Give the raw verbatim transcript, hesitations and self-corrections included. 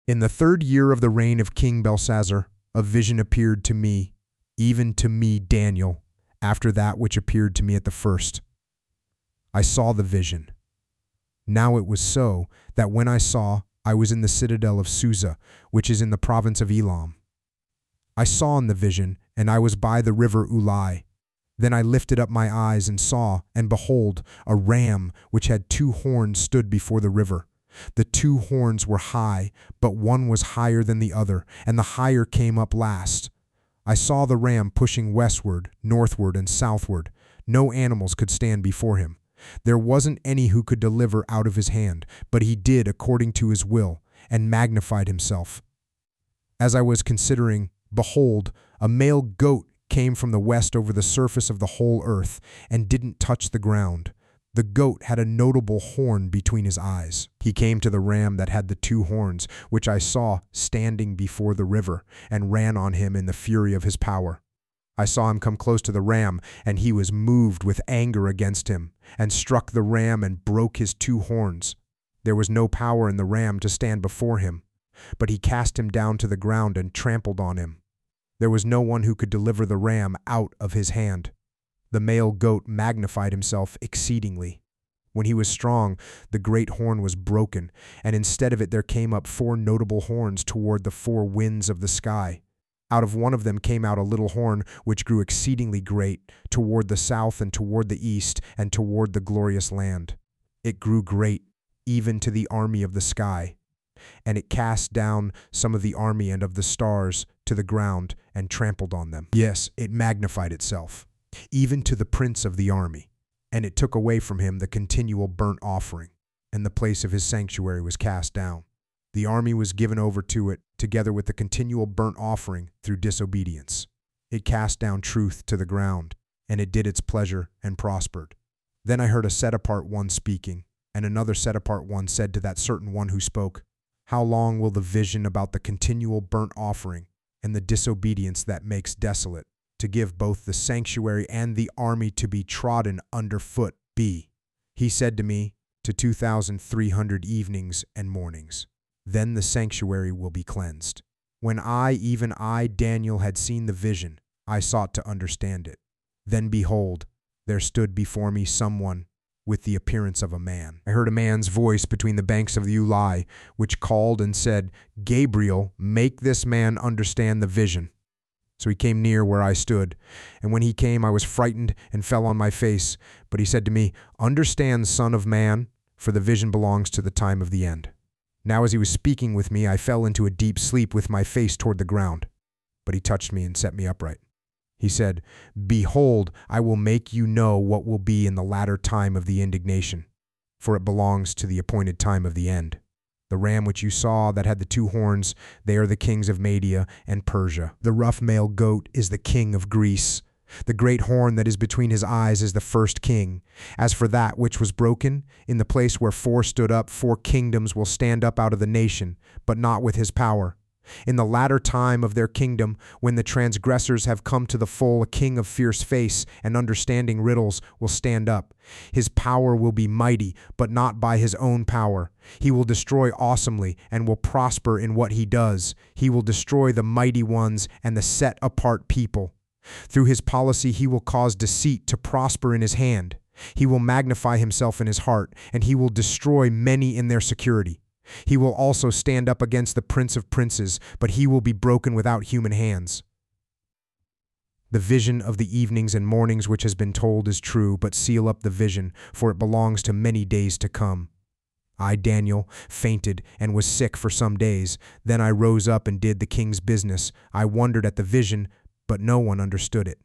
In the third year of the reign of King Belshazzar, a vision appeared to me, even to me, Daniel, after that which appeared to me at the first. I saw the vision. Now it was so that when I saw, I was in the citadel of Susa, which is in the province of Elam. I saw in the vision, and I was by the river Ulai. Then I lifted up my eyes and saw, and behold, a ram which had two horns stood before the river. The two horns were high, but one was higher than the other, and the higher came up last. I saw the ram pushing westward, northward, and southward. No animals could stand before him. There wasn't any who could deliver out of his hand, but he did according to his will, and magnified himself. As I was considering, behold, a male goat came from the west over the surface of the whole earth, and didn't touch the ground. The goat had a notable horn between his eyes. He came to the ram that had the two horns, which I saw standing before the river, and ran on him in the fury of his power. I saw him come close to the ram, and he was moved with anger against him, and struck the ram and broke his two horns. There was no power in the ram to stand before him, but he cast him down to the ground and trampled on him. There was no one who could deliver the ram out of his hand. The male goat magnified himself exceedingly. When he was strong, the great horn was broken, and instead of it there came up four notable horns toward the four winds of the sky. Out of one of them came out a little horn which grew exceedingly great, toward the south and toward the east and toward the glorious land. It grew great, even to the army of the sky. And it cast down some of the army and of the stars to the ground and trampled on them. Yes, it magnified itself, even to the prince of the army. And it took away from him the continual burnt offering, and the place of his sanctuary was cast down. The army was given over to it, together with the continual burnt offering through disobedience. It cast down truth to the ground, and it did its pleasure and prospered. Then I heard a set-apart one speaking, and another set-apart one said to that certain one who spoke, "How long will the vision about the continual burnt offering and the disobedience that makes desolate, to give both the sanctuary and the army to be trodden underfoot, be?" He said to me, "To two thousand three hundred evenings and mornings. Then the sanctuary will be cleansed." When I, even I, Daniel, had seen the vision, I sought to understand it. Then behold, there stood before me someone with the appearance of a man. I heard a man's voice between the banks of the Ulai, which called and said, "Gabriel, make this man understand the vision." So he came near where I stood, and when he came I was frightened and fell on my face. But he said to me, "Understand, son of man, for the vision belongs to the time of the end." Now as he was speaking with me, I fell into a deep sleep with my face toward the ground. But he touched me and set me upright. He said, "Behold, I will make you know what will be in the latter time of the indignation, for it belongs to the appointed time of the end. The ram which you saw that had the two horns, they are the kings of Media and Persia. The rough male goat is the king of Greece. The great horn that is between his eyes is the first king. As for that which was broken, in the place where four stood up, four kingdoms will stand up out of the nation, but not with his power. In the latter time of their kingdom, when the transgressors have come to the full, a king of fierce face and understanding riddles will stand up. His power will be mighty, but not by his own power. He will destroy awesomely and will prosper in what he does. He will destroy the mighty ones and the set-apart people. Through his policy he will cause deceit to prosper in his hand. He will magnify himself in his heart, and he will destroy many in their security. He will also stand up against the prince of princes, but he will be broken without human hands. The vision of the evenings and mornings which has been told is true, but seal up the vision, for it belongs to many days to come. I, Daniel, fainted and was sick for some days. Then I rose up and did the king's business. I wondered at the vision, but no one understood it.